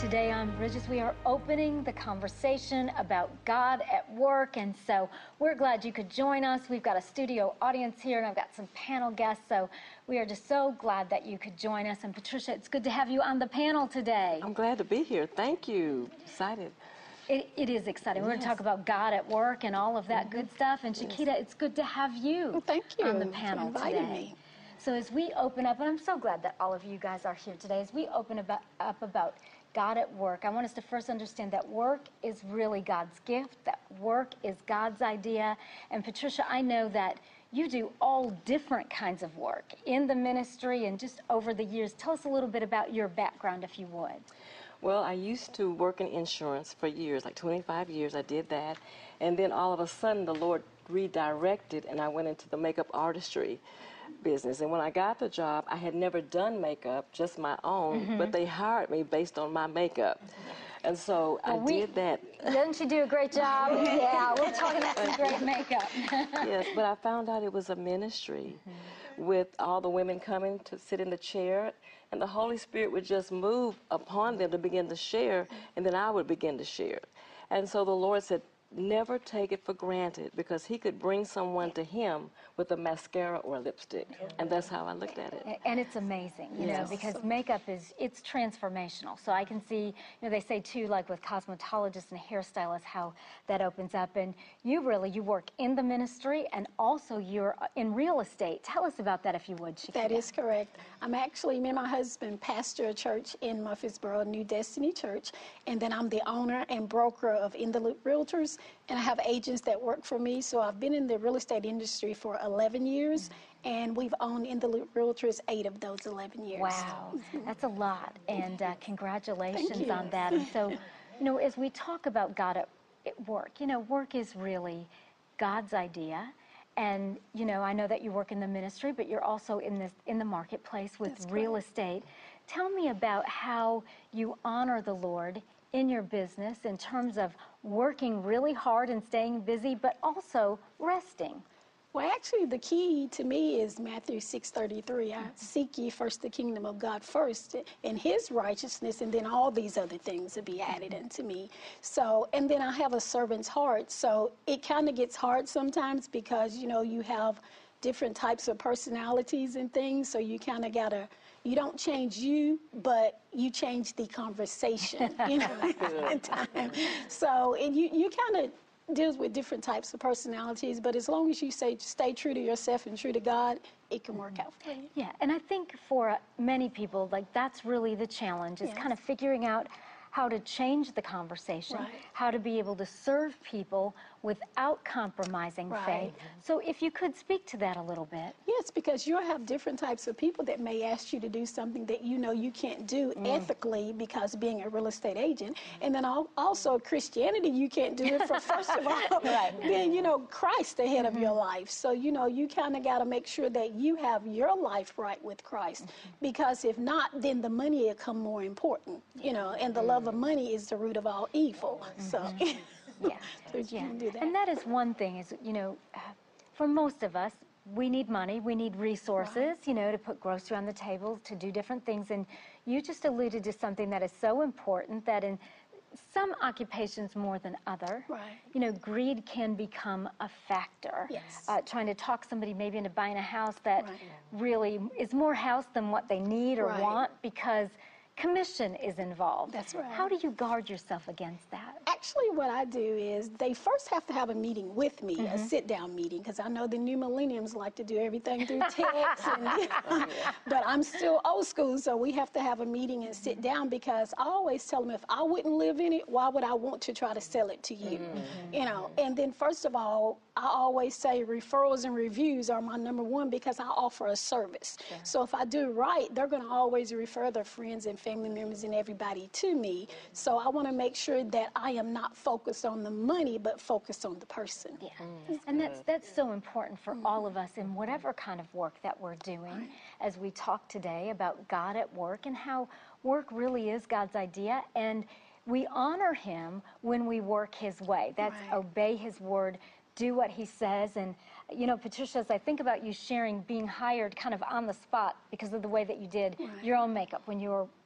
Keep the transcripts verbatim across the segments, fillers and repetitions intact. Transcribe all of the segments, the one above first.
Today on Bridges, we are opening the conversation about God at work, and so we're glad you could join us. We've got a studio audience here, and I've got some panel guests, so we are just so glad that you could join us. And Patricia, it's good to have you on the panel today. I'm glad to be here. Thank you. Excited. It, it is exciting. We're Yes. going to talk about God at work and all of that mm-hmm. good stuff. And Shakita, yes. it's good to have you well, thank you on the panel for inviting today. Me. So as we open up, and I'm so glad that all of you guys are here today, as we open about, up about God at work, I want us to first understand that work is really God's gift, that work is God's idea. And Patricia, I know that you do all different kinds of work in the ministry and just over the years. Tell us a little bit about your background, if you would. Well, I used to work in insurance for years, like twenty-five years. I did that. And then all of a sudden, the Lord redirected, and I went into the makeup artistry business. And when I got the job, I had never done makeup, just my own, mm-hmm. but they hired me based on my makeup. And so well, I we, did that. Didn't you do a great job? Yeah, we're talking about some great makeup. Yes, but I found out it was a ministry mm-hmm. with all the women coming to sit in the chair, and the Holy Spirit would just move upon them to begin to share, and then I would begin to share. And so the Lord said, never take it for granted, because he could bring someone to him with a mascara or a lipstick. And that's how I looked at it. And it's amazing, you yes. know, because makeup is, it's transformational. So I can see, you know, they say too, like with cosmetologists and hairstylists, how that opens up. And you really, you work in the ministry and also you're in real estate. Tell us about that, if you would, Shakita. That is correct. I'm actually, me and my husband pastor a church in Murfreesboro, New Destiny Church. And then I'm the owner and broker of In the Loop Realtors. And I have agents that work for me. So I've been in the real estate industry for eleven years, mm-hmm. and we've owned In the Loop Realtors eight of those eleven years. Wow, that's a lot. And uh, congratulations on that. And so, you know, as we talk about God at, at work, you know, work is really God's idea. And, you know, I know that you work in the ministry, but you're also in this in the marketplace with that's real correct. Estate. Tell me about how you honor the Lord in your business in terms of working really hard and staying busy, but also resting. Well, actually, the key to me is Matthew six thirty-three. I seek ye first the kingdom of God first and his righteousness, and then all these other things will be added unto me. So, and then I have a servant's heart. So it kind of gets hard sometimes because, you know, you have different types of personalities and things. So you kind of got to, you don't change you, but you change the conversation, you know, at time. So, and you, you kind of deals with different types of personalities, but as long as you say, stay true to yourself and true to God, it can work out for you. Yeah, and I think for uh, many people, like, that's really the challenge, is yes. kind of figuring out how to change the conversation, right. how to be able to serve people without compromising right. faith. So if you could speak to that a little bit. Yes, because you'll have different types of people that may ask you to do something that you know you can't do mm. ethically because being a real estate agent. And then also Christianity, you can't do it for, first of all, right. being, you know, Christ ahead mm-hmm. of your life. So, you know, you kind of got to make sure that you have your life right with Christ. Mm-hmm. Because if not, then the money will come more important, you know, and the love of money is the root of all evil. Mm-hmm. So... Yeah, so yeah. Do that. And that is one thing is, you know, for most of us, we need money, we need resources, right. you know, to put grocery on the table, to do different things. And you just alluded to something that is so important that in some occupations more than other, right. you know, greed can become a factor. Yes. Uh, trying to talk somebody maybe into buying a house that right. really is more house than what they need or right. want because commission is involved. That's right. How do you guard yourself against that? Actually, what I do is they first have to have a meeting with me, mm-hmm. a sit-down meeting, because I know the new millenniums like to do everything through text. and, you know, oh, yeah. But I'm still old school, so we have to have a meeting and sit down because I always tell them if I wouldn't live in it, why would I want to try to sell it to you? Mm-hmm. You know, and then first of all, I always say referrals and reviews are my number one because I offer a service. Sure. So if I do right, they're going to always refer their friends and family members and everybody to me. So I want to make sure that I am not focused on the money, but focused on the person. Yeah, mm, and that's that's so important for mm-hmm. all of us in whatever kind of work that we're doing. Right. As we talk today about God at work and how work really is God's idea, and we honor Him when we work His way. That's right. Obey His word, do what He says. And you know, Patricia, as I think about you sharing being hired kind of on the spot because of the way that you did right. your own makeup when you were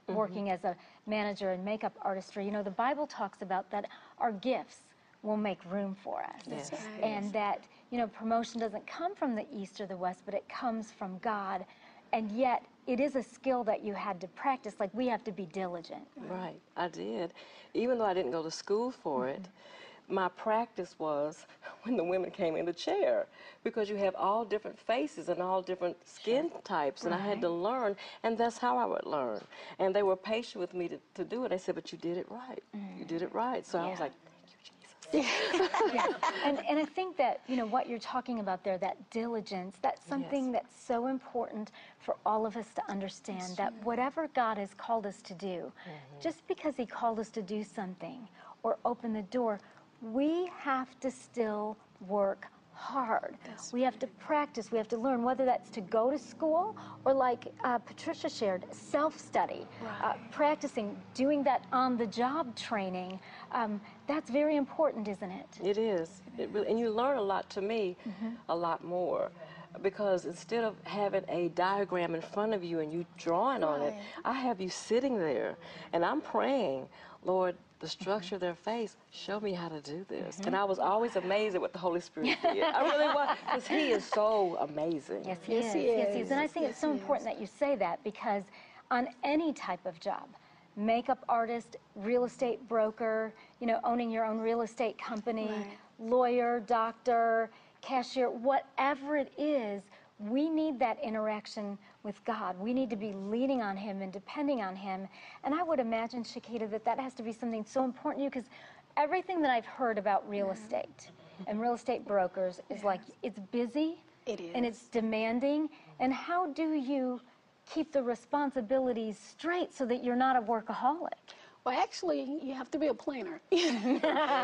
working as a manager and makeup artistry. You know, the Bible talks about that our gifts will make room for us. Yes. Right. And that, you know, promotion doesn't come from the east or the west, but it comes from God. And yet, it is a skill that you had to practice. Like, we have to be diligent. Right, I did. Even though I didn't go to school for it, my practice was when the women came in the chair, because you have all different faces and all different skin types, and I had to learn, and that's how I would learn. And they were patient with me to, to do it. They said, but you did it right. You did it right. So I was Yeah. like, thank you, Jesus. Yeah. And, and I think that, you know, what you're talking about there, that diligence, that's something Yes. that's so important for all of us to understand, that whatever God has called us to do, just because he called us to do something or open the door, we have to still work hard. That's We have to practice. We have to learn, whether that's to go to school or, like uh, Patricia shared, self-study, uh, Right. practicing, doing that on-the-job training. Um, that's very important, isn't it? It is. It really, and you learn a lot, to me, a lot more. Because instead of having a diagram in front of you and you drawing on it, Right. I have you sitting there and I'm praying, Lord, the structure of their face, show me how to do this. And I was always amazed at what the Holy Spirit did. I really was, because he is so amazing. Yes, he Yes, is. he Yes, he is. And I is. think it's Yes, so he important that you say that, because on any type of job, makeup artist, real estate broker, you know, owning your own real estate company, Right. lawyer, doctor, cashier, whatever it is, we need that interaction with God. We need to be leaning on him and depending on him. And I would imagine, Shakita, that that has to be something so important to you, because everything that I've heard about real estate and real estate brokers is like, it's busy. It is. And it's demanding. And how do you keep the responsibilities straight so that you're not a workaholic? Well, actually, you have to be a planner. you,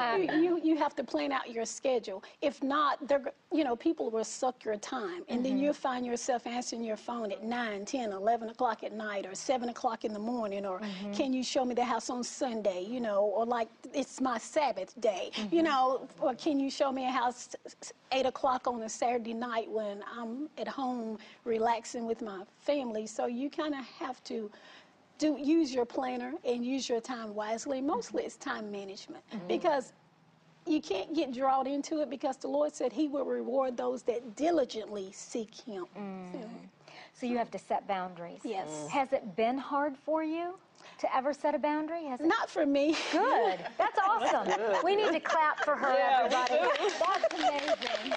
you you have to plan out your schedule. If not, they're, you know, people will suck your time. And then you'll find yourself answering your phone at nine, ten, eleven o'clock at night, or seven o'clock in the morning, or can you show me the house on Sunday, you know, or like it's my Sabbath day, you know, or can you show me a house eight o'clock on a Saturday night when I'm at home relaxing with my family. So you kind of have to do use your planner and use your time wisely. Mostly it's time management, because you can't get drawn into it, because the Lord said he will reward those that diligently seek him. So, So you have to set boundaries. Yes. Has it been hard for you to ever set a boundary? Has it? not for me. Good. That's awesome. We need to clap for her, everybody. That's amazing.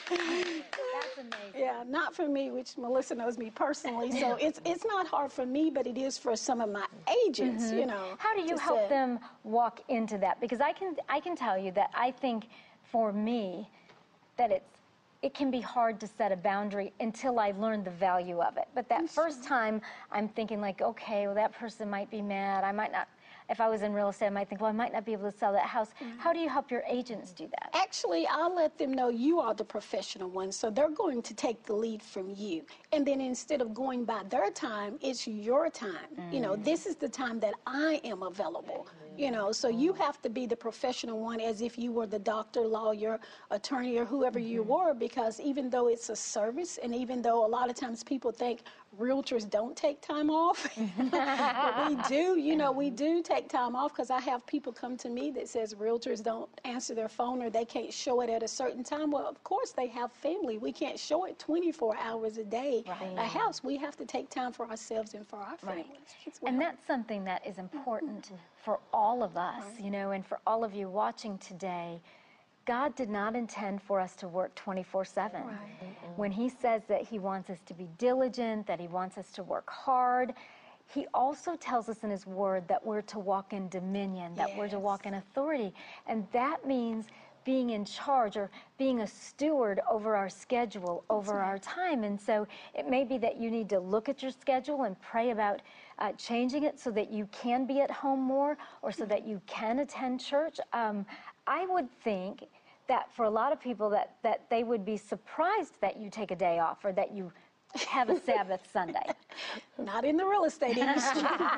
That's amazing. Yeah, not for me, which Melissa knows me personally. So it's it's not hard for me, but it is for some of my agents, you know. How do you to help set- them walk into that? Because I can I can tell you that I think for me that it's it can be hard to set a boundary until I learn the value of it. But that first time I'm thinking like, okay, well, that person might be mad. I might not, if I was in real estate, I might think, well, I might not be able to sell that house. How do you help your agents do that? Actually, I'll let them know you are the professional one, so they're going to take the lead from you. And then instead of going by their time, it's your time. You know, this is the time that I am available. You know, so you have to be the professional one, as if you were the doctor, lawyer, attorney, or whoever you were, because even though it's a service, and even though a lot of times people think realtors don't take time off, but we do, you know, we do take time off, because I have people come to me that says realtors don't answer their phone or they can't show it at a certain time. Well, of course they have family. We can't show it twenty-four hours a day. Right. A house, we have to take time for ourselves and for our families. as well. And that's something that is important for all of us, you know, and for all of you watching today. God did not intend for us to work twenty-four seven. When he says that he wants us to be diligent, that he wants us to work hard, he also tells us in his word that we're to walk in dominion, that we're to walk in authority. And that means being in charge, or being a steward over our schedule, over our time. And so it may be that you need to look at your schedule and pray about uh, changing it so that you can be at home more, or so that you can attend church. Um, I would think that for a lot of people that, that they would be surprised that you take a day off, or that you have a Sabbath Sunday. not in the real estate industry.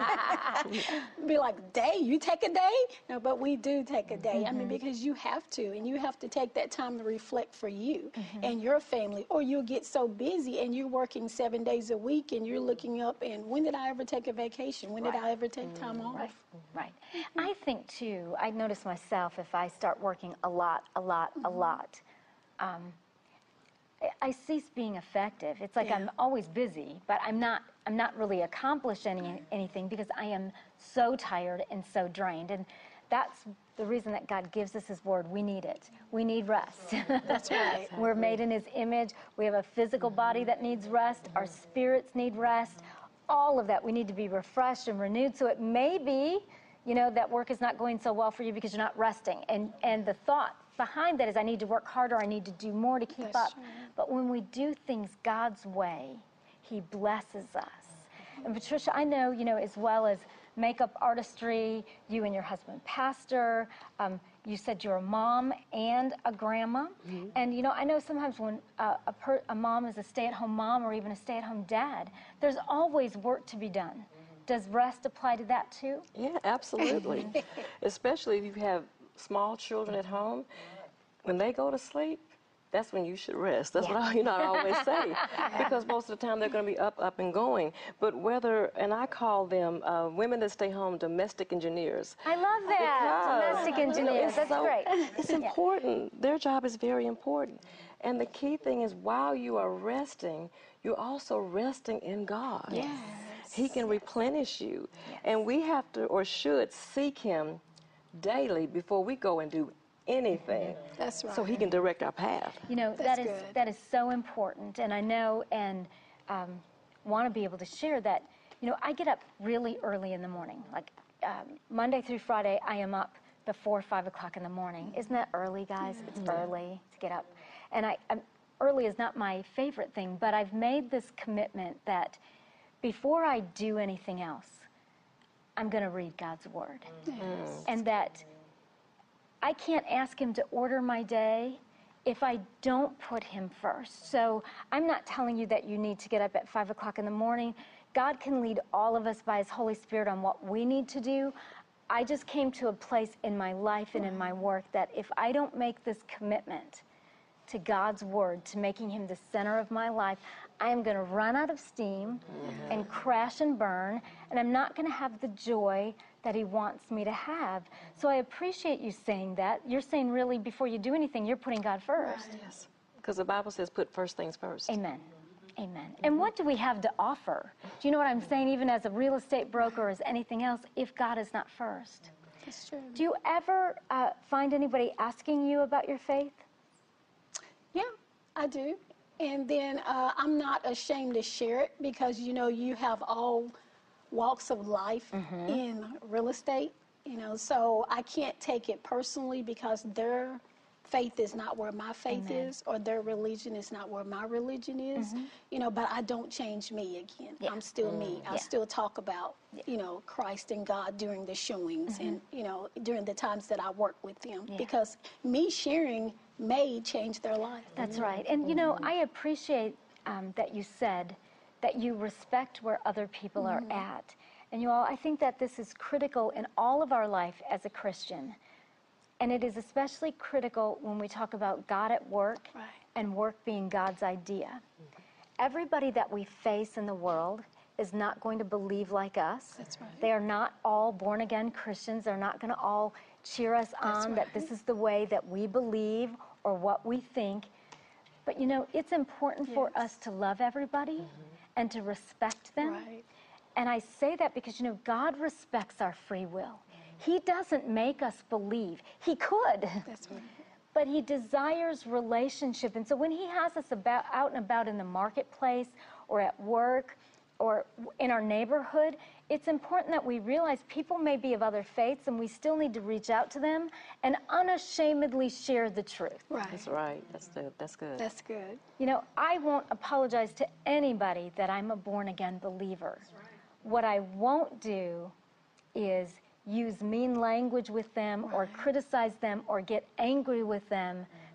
Be like, day, you take a day? No, but we do take a day. Mm-hmm. I mean, because you have to, and you have to take that time to reflect for you mm-hmm. and your family, or you'll get so busy and you're working seven days a week and you're looking up and when did I ever take a vacation? When right. did I ever take time off? Right, right. Mm-hmm. I think, too, I notice myself if I start working a lot, a lot, mm-hmm. a lot, um, I cease being effective. It's like yeah. I'm always busy, but I'm not I'm not really accomplishing anything because I am so tired and so drained. And that's the reason that God gives us His Word. We need it. We need rest. That's right. We're made in His image. We have a physical body that needs rest. Our spirits need rest. All of that, we need to be refreshed and renewed. So it may be, you know, that work is not going so well for you because you're not resting. And, and the thought behind that is I need to work harder. I need to do more to keep That's up. True. But when we do things God's way, He blesses us. And Patricia, I know, you know, as well as makeup artistry, you and your husband pastor, um, you said you're a mom and a grandma. Mm-hmm. And, you know, I know sometimes when uh, a, per- a mom is a stay-at-home mom or even a stay-at-home dad, there's always work to be done. Does rest apply to that too? Yeah, absolutely. Especially if you have small children at home. When they go to sleep, that's when you should rest. That's yeah. what I, you know, I always say. Because most of the time they're going to be up, up and going. But whether, and I call them uh, women that stay home domestic engineers. I love that. Because, domestic engineers. That's so, great. It's important. Yeah. Their job is very important. And the key thing is while you are resting, you're also resting in God. Yes. He can replenish you. Yes. And we have to or should seek Him daily before we go and do anything. That's right. So He can direct our path. You know, That's that is good. that is so important. And I know and um, want to be able to share that, you know, I get up really early in the morning. Like um, Monday through Friday, I am up before five o'clock in the morning. Isn't that early, guys? It's yeah. early to get up. And I, I'm, early is not my favorite thing, but I've made this commitment that before I do anything else, I'm going to read God's Word. Yes. And that I can't ask Him to order my day if I don't put Him first. So I'm not telling you that you need to get up at five o'clock in the morning. God can lead all of us by His Holy Spirit on what we need to do. I just came to a place in my life and in my work that if I don't make this commitment to God's Word, to making Him the center of my life, I am going to run out of steam mm-hmm. and crash and burn, and I'm not going to have the joy that He wants me to have. So I appreciate you saying that. You're saying really before you do anything, you're putting God first. Yes, because the Bible says put first things first. Amen. Amen. Mm-hmm. And what do we have to offer? Do you know what I'm saying? Even as a real estate broker or as anything else, if God is not first. That's true. Do you ever uh, find anybody asking you about your faith? Yeah, I do. And then uh, I'm not ashamed to share it because, you know, you have all walks of life mm-hmm. in real estate, you know, so I can't take it personally because their faith is not where my faith Amen. Is, or their religion is not where my religion is, mm-hmm. you know, but I don't change me again. Yeah. I'm still mm. me. I yeah. still talk about, yeah. you know, Christ and God during the showings mm-hmm. and, you know, during the times that I work with them yeah. because me sharing may change their life. That's right. And, you know, I appreciate um, that you said that you respect where other people mm-hmm. are at. And you all, I think that this is critical in all of our life as a Christian. And it is especially critical when we talk about God at work right. and work being God's idea. Mm-hmm. Everybody that we face in the world is not going to believe like us. That's right. They are not all born-again Christians. They're not going to all cheer us That's on right. that this is the way that we believe or what we think. But, you know, it's important yes. for us to love everybody mm-hmm. and to respect them. Right. And I say that because, you know, God respects our free will. He doesn't make us believe. He could. That's right. But He desires relationship. And so when He has us about, out and about in the marketplace or at work or in our neighborhood, it's important that we realize people may be of other faiths and we still need to reach out to them and unashamedly share the truth. Right. That's right. That's good. That's good. That's good. You know, I won't apologize to anybody that I'm a born-again believer. That's right. What I won't do is use mean language with them right. or criticize them or get angry with them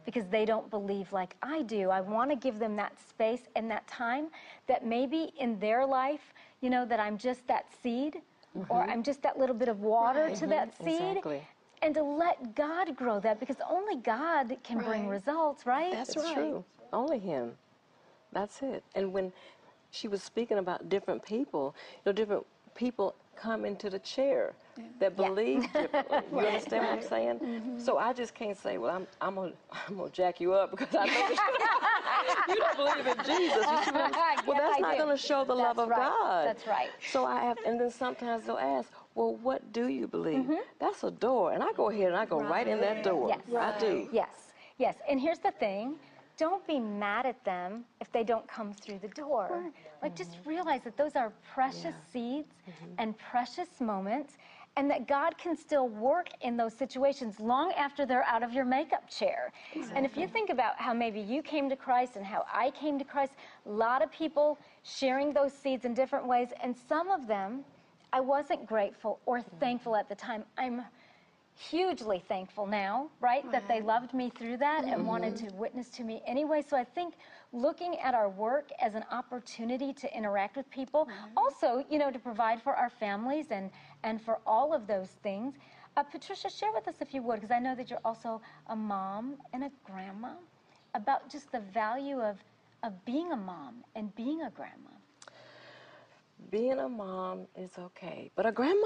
because they don't believe like I do. I want to give them that space and that time that maybe in their life, you know, that I'm just that seed mm-hmm. or I'm just that little bit of water right. to mm-hmm. that seed. Exactly. And to let God grow that, because only God can right. bring results, right? That's, That's right. true. Only Him. That's it. And when she was speaking about different people, you know, different people come into the chair yeah. that believe yeah. differently. You right. understand right. what I'm saying? Mm-hmm. So I just can't say, well, I'm I'm gonna I'm gonna jack you up because I know that you don't believe in Jesus. You see what I'm, well, yes, that's I not do. going to show the that's love of right. God. That's right. So I have, and then sometimes they'll ask, well, what do you believe? Mm-hmm. That's a door, and I go ahead and I go right, right in that door. Yes. Right. I do. Yes. Yes. And here's the thing. Don't be mad at them if they don't come through the door. Right. Like, just realize that those are precious yeah. seeds mm-hmm. and precious moments, and that God can still work in those situations long after they're out of your makeup chair. Exactly. And if you think about how maybe you came to Christ and how I came to Christ, a lot of people sharing those seeds in different ways, and some of them I wasn't grateful or thankful at the time. I'm hugely thankful now, right, wow. that they loved me through that mm-hmm. and wanted to witness to me anyway. So I think looking at our work as an opportunity to interact with people, mm-hmm. also, you know, to provide for our families and, and for all of those things. Uh, Patricia, share with us, if you would, because I know that you're also a mom and a grandma, about just the value of, of being a mom and being a grandma. Being a mom is okay, but a grandma?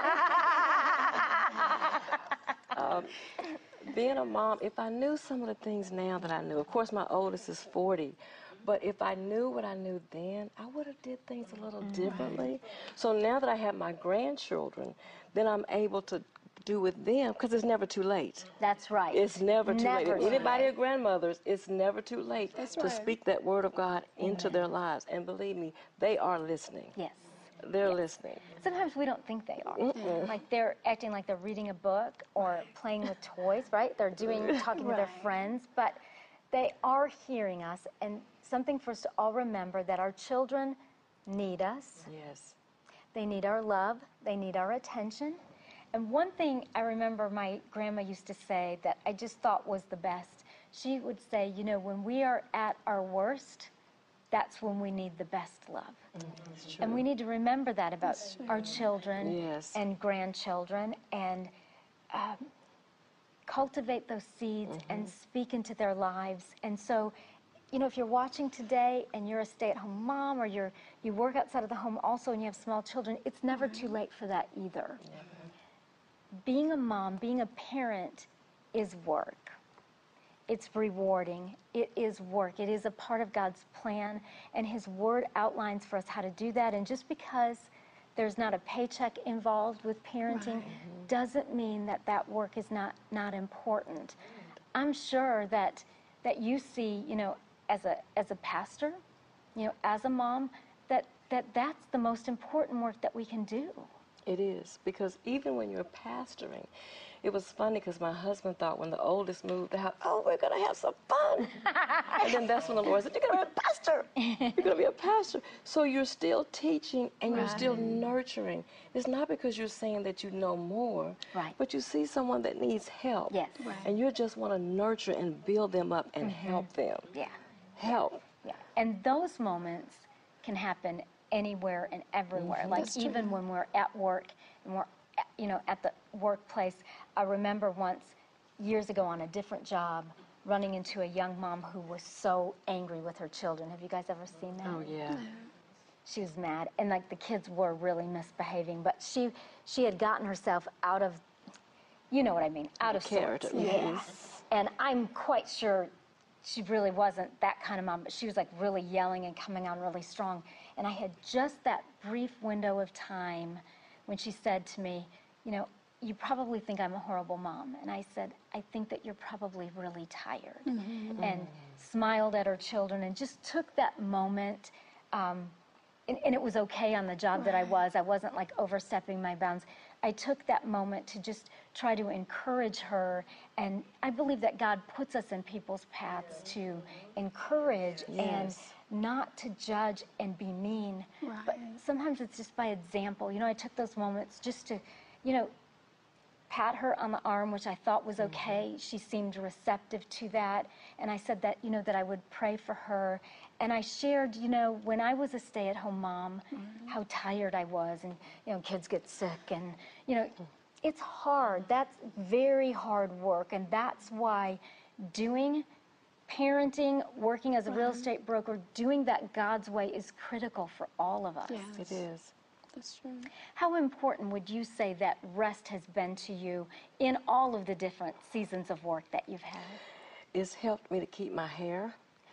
um, being a mom, if I knew some of the things now that I knew, of course my oldest is forty, but if I knew what I knew then, I would have did things a little differently. So now that I have my grandchildren, then I'm able to do with them, because it's never too late. That's right. It's never too never late. If anybody or grandmothers, it's never too late That's to right. speak that word of God into Amen. Their lives. And believe me, they are listening. Yes. They're yes. listening. Sometimes we don't think they are. Mm-mm. Like they're acting like they're reading a book or playing with toys, right? They're doing, talking right. to their friends, but they are hearing us. And something for us to all remember, that our children need us. Yes. They need our love. They need our attention. And one thing I remember my grandma used to say that I just thought was the best. She would say, you know, when we are at our worst, that's when we need the best love. Mm-hmm. And we need to remember that about our children yes. and grandchildren, and um, cultivate those seeds mm-hmm. and speak into their lives. And so, you know, if you're watching today and you're a stay-at-home mom, or you're you work outside of the home also and you have small children, it's never mm-hmm. too late for that either. Mm-hmm. Being a mom, being a parent is work. It's rewarding. It is work. It is a part of God's plan, and His Word outlines for us how to do that. And just because there's not a paycheck involved with parenting right. doesn't mean that that work is not, not important. I'm sure that that you see, you know, as a as a pastor, you know, as a mom, that, that that's the most important work that we can do. It is, because even when you're pastoring, it was funny because my husband thought when the oldest moved out, oh, we're going to have some fun. And then that's when the Lord said, you're going to be a pastor. You're going to be a pastor. So you're still teaching and right. you're still nurturing. It's not because you're saying that you know more, right. but you see someone that needs help. Yes. Right. And you just want to nurture and build them up and mm-hmm. help them. Yeah. Help. Yeah. And those moments can happen anywhere and everywhere. Mm-hmm. Like That's even true. When we're at work and we're, you know, at the workplace. I remember once, years ago on a different job, running into a young mom who was so angry with her children. Have you guys ever seen that? Oh, yeah. She was mad, and like the kids were really misbehaving, but she she had gotten herself out of, you know what I mean, out of character. sorts. Yes. And I'm quite sure she really wasn't that kind of mom, but she was like really yelling and coming on really strong. And I had just that brief window of time when she said to me, you know, you probably think I'm a horrible mom. And I said, I think that you're probably really tired. Mm-hmm. And smiled at her children and just took that moment. Um, and, and it was okay on the job right. that I was. I wasn't like overstepping my bounds. I took that moment to just try to encourage her. And I believe that God puts us in people's paths to encourage yes. and not to judge and be mean. Right. But sometimes it's just by example. You know, I took those moments just to, you know, pat her on the arm, which I thought was okay. Mm-hmm. She seemed receptive to that. And I said that, you know, that I would pray for her. And I shared, you know, when I was a stay-at-home mom, mm-hmm. how tired I was. And, you know, kids get sick. And, you know, it's hard. That's very hard work. And that's why doing parenting, working as a real estate broker, doing that God's way is critical for all of us. Yes. It is. That's true. How important would you say that rest has been to you in all of the different seasons of work that you've had? It's helped me to keep my hair.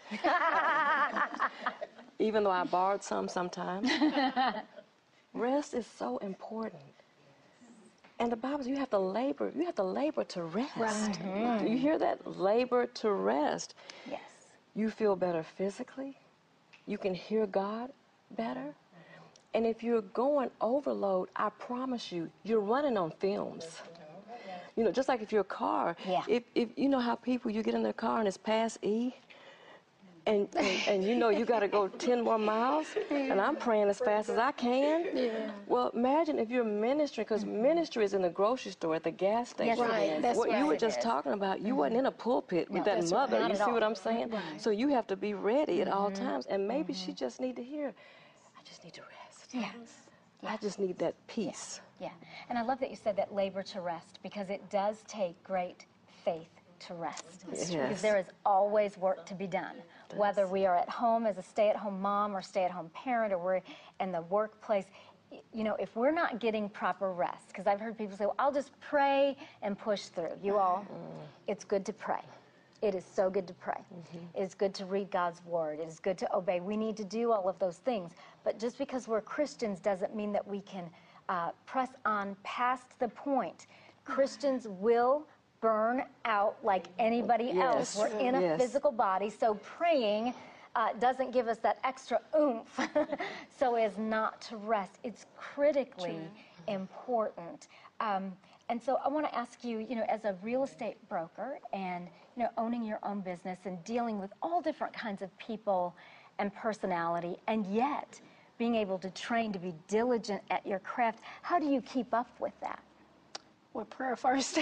Even though I borrowed some sometimes. Rest is so important. And the Bible says you have to labor. You have to labor to rest. Right. Do you hear that? Labor to rest. Yes. You feel better physically. You can hear God better. And if you're going overload, I promise you, you're running on fumes. You know, just like if you're a car, Yeah. if, if you know how people, you get in their car and it's past E, and, and, and you know you got to go ten more miles, and I'm praying as fast as I can. Yeah. Well, imagine if you're ministering, because ministry is in the grocery store, at the gas station. Yes, it Right, is. that's What right. you were It just is. talking about, you wasn't in a pulpit with No, that that's right. mother. Not You at see all. what I'm saying? Right. So you have to be ready at all times, and maybe she just need to hear, I just need to rest. Yes. I just need that peace. Yeah. And I love that you said that labor to rest, because it does take great faith to rest. Yes. Because there is always work to be done. Whether we are at home as a stay-at-home mom or stay-at-home parent, or we're in the workplace, you know, if we're not getting proper rest, because I've heard people say, well, I'll just pray and push through. You all, it's good to pray. It is so good to pray. Mm-hmm. It is good to read God's word. It is good to obey. We need to do all of those things. But just because we're Christians doesn't mean that we can uh, press on past the point. Christians will burn out like anybody Yes. else. We're in a Yes. physical body, so praying uh, doesn't give us that extra oomph so as not to rest. It's critically important. Um, and so I want to ask you, you know, as a real estate broker and, you know, owning your own business and dealing with all different kinds of people and personality, and yet being able to train to be diligent at your craft, how do you keep up with that? Well, prayer first.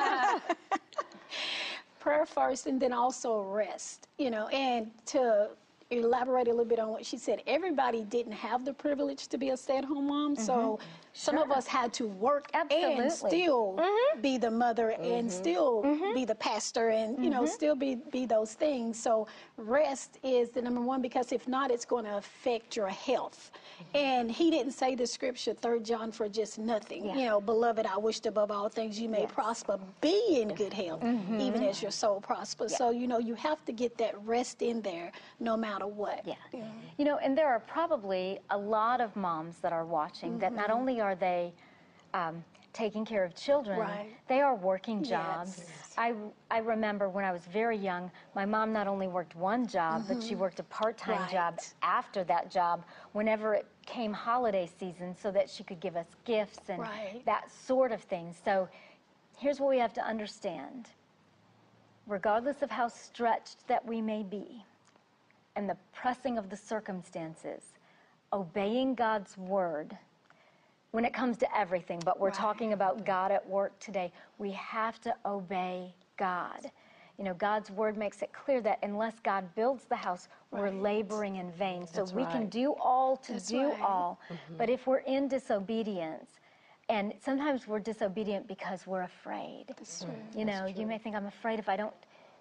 Prayer first, and then also rest, you know, and to elaborate a little bit on what she said, everybody didn't have the privilege to be a stay-at-home mom, mm-hmm. so some sure. of us had to work Absolutely. and still mm-hmm. be the mother mm-hmm. and still mm-hmm. be the pastor and, you know, mm-hmm. still be, be those things. So rest is the number one, because if not, it's going to affect your health. Mm-hmm. And he didn't say the scripture, Third John, for just nothing. Yeah. You know, beloved, I wished above all things you may Yes. prosper, be in good health, mm-hmm. even as your soul prospers. Yeah. So, you know, you have to get that rest in there no matter what. Yeah. yeah. You know, and there are probably a lot of moms that are watching mm-hmm. that not only are they um, taking care of children, right. they are working jobs. Yes. I, I remember when I was very young, my mom not only worked one job, mm-hmm. but she worked a part-time right. job after that job whenever it came holiday season, so that she could give us gifts and right. that sort of thing. So here's what we have to understand. Regardless of how stretched that we may be and the pressing of the circumstances, obeying God's word when it comes to everything, but we're right. talking about God at work today, we have to obey God. You know, God's word makes it clear that unless God builds the house, right. we're laboring in vain. So That's we right. can do all to That's do right. all, mm-hmm. but if we're in disobedience, and sometimes we're disobedient because we're afraid. That's true. You know, you may think, I'm afraid if I don't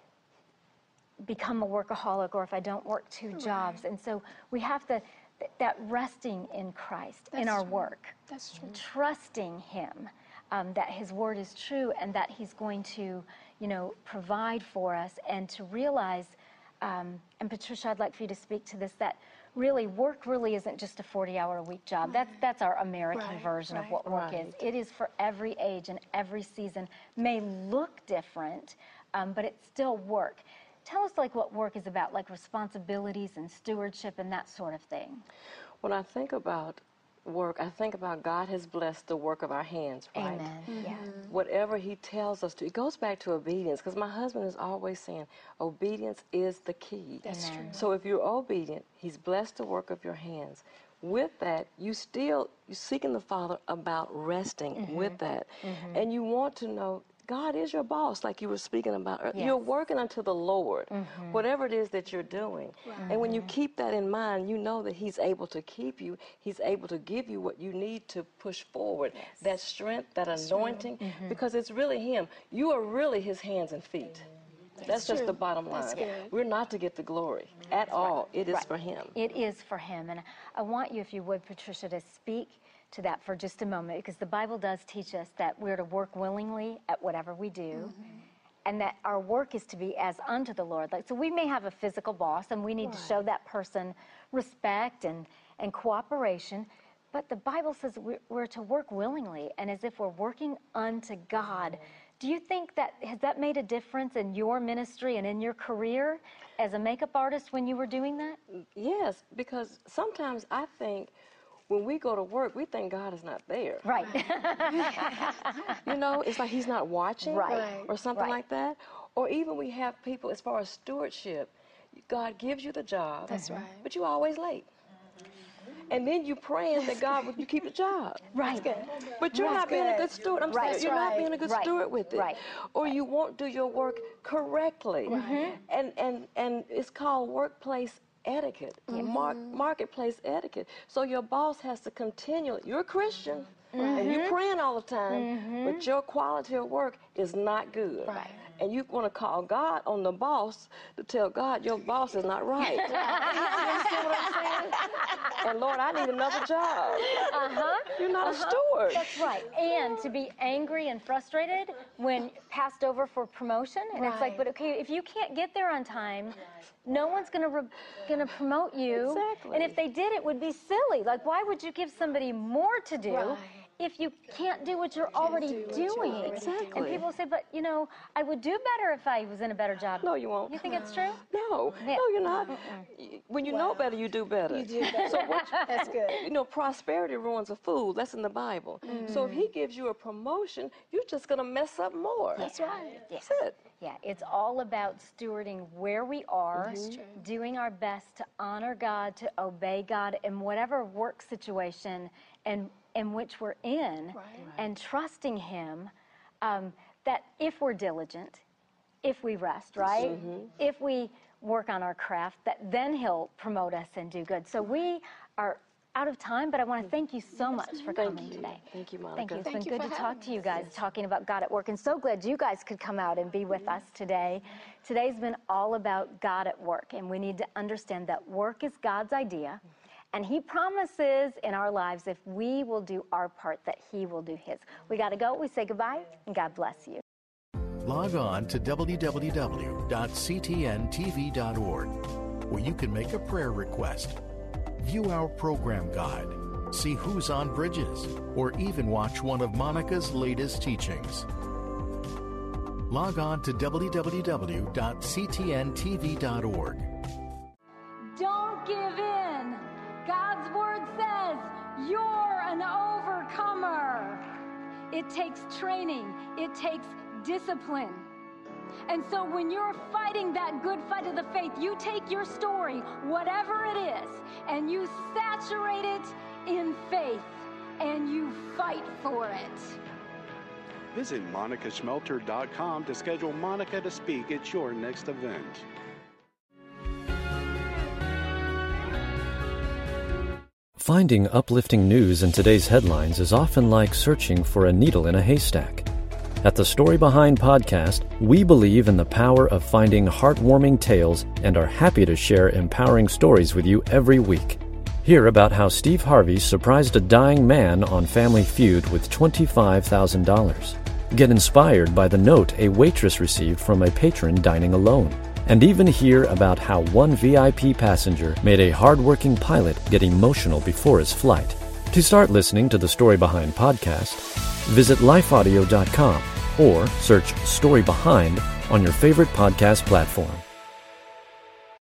become a workaholic or if I don't work two right. jobs. And so we have to, th- that resting in Christ, That's in our true. work, That's true. trusting Him, um, that His word is true and that He's going to, you know, provide for us, and to realize, um, and Patricia, I'd like for you to speak to this, that really work really isn't just a forty-hour a week job. That's that's our American Right, version of right. what work Right. is. It is for every age and every season. May look different, um, but it's still work. Tell us like what work is about, like responsibilities and stewardship and that sort of thing. When I think about work, I think about God has blessed the work of our hands, right? Amen. Mm-hmm. Yeah. Whatever He tells us to, it goes back to obedience, because my husband is always saying, obedience is the key. That's Amen. true. So if you're obedient, He's blessed the work of your hands. with that, you still, you're seeking the Father about resting mm-hmm. with that. Mm-hmm. And you want to know, God is your boss, like you were speaking about. Yes. You're working unto the Lord, mm-hmm. whatever it is that you're doing. Right. And when you keep that in mind, you know that He's able to keep you. He's able to give you what you need to push forward, yes. that strength, that That's anointing, mm-hmm. because it's really Him. You are really His hands and feet. That's, That's just the bottom line. We're not to get the glory at That's all. Right. It is right. for Him. It is for Him. And I want you, if you would, Patricia, to speak to that for just a moment, because the Bible does teach us that we're to work willingly at whatever we do, mm-hmm. and that our work is to be as unto the Lord. Like, so we may have a physical boss, and we need right. to show that person respect and, and cooperation, but the Bible says we're, we're to work willingly and as if we're working unto God. Do you think that, has that made a difference in your ministry and in your career as a makeup artist when you were doing that? Yes, because sometimes I think when we go to work, we think God is not there. Right. You know, it's like He's not watching right. or something right. like that. Or even we have people, as far as stewardship, God gives you the job. That's right. But you're always late. And then you praying that God would you keep the job. Right. But you're That's not being good. a good steward. I'm right. saying you're right. not being a good right. steward with it. Right. Or you won't do your work correctly. Right. And and and it's called workplace etiquette, mm-hmm. mar- marketplace etiquette. So your boss has to continually, you're a Christian, mm-hmm. and you're praying all the time, mm-hmm. but your quality of work is not good. Right. And you want to call God on the boss to tell God your boss is not right. You understand what I'm saying? And Lord, I need another job. Uh-huh. You're not uh-huh. a steward. That's right. And to be angry and frustrated when passed over for promotion. And right. it's like, but okay, if you can't get there on time, no one's going to re- gonna promote you. Exactly. And if they did, it would be silly. Like, why would you give somebody more to do Right. if you can't do what you're already do what doing? you're already Exactly. And people say, but, you know, I would do better if I was in a better job. No, you won't. You think it's true? No, Yeah. no, you're not. When you Wow. know better, you do better. You do better. So what, That's good. you know, prosperity ruins a fool. That's in the Bible. So if He gives you a promotion, you're just going to mess up more. That's right. That's it. Yeah, it's all about stewarding where we are, Mm-hmm. doing our best to honor God, to obey God in whatever work situation and in which we're in, Right. and trusting Him um, that if we're diligent, if we rest, right? Mm-hmm. If we work on our craft, that then He'll promote us and do good. So we are out of time, but I want to thank you so much for Thank coming you. today. Thank you, Monica. Thank you. It's Thank been you good for to talk having to you us. guys, talking about God at work, and so glad you guys could come out and be with us today. Today's been all about God at work, and we need to understand that work is God's idea, and He promises in our lives if we will do our part that He will do His. We got to go. We say goodbye, and God bless you. Log on to w w w dot c t n t v dot org, where you can make a prayer request, view our program guide, see who's on bridges, or even watch one of Monica's latest teachings. Log on to w w w dot c t n t v dot org. Don't give in. God's word says you're an overcomer. It takes training. It takes discipline. And so when you're fighting that good fight of the faith, you take your story, whatever it is, and you saturate it in faith, and you fight for it. Visit monica schmelter dot com to schedule Monica to speak at your next event. Finding uplifting news in today's headlines is often like searching for a needle in a haystack. At the Story Behind podcast, we believe in the power of finding heartwarming tales and are happy to share empowering stories with you every week. Hear about how Steve Harvey surprised a dying man on Family Feud with twenty-five thousand dollars. Get inspired by the note a waitress received from a patron dining alone. And even hear about how one V I P passenger made a hardworking pilot get emotional before his flight. To start listening to the Story Behind podcast, visit life audio dot com or search Story Behind on your favorite podcast platform.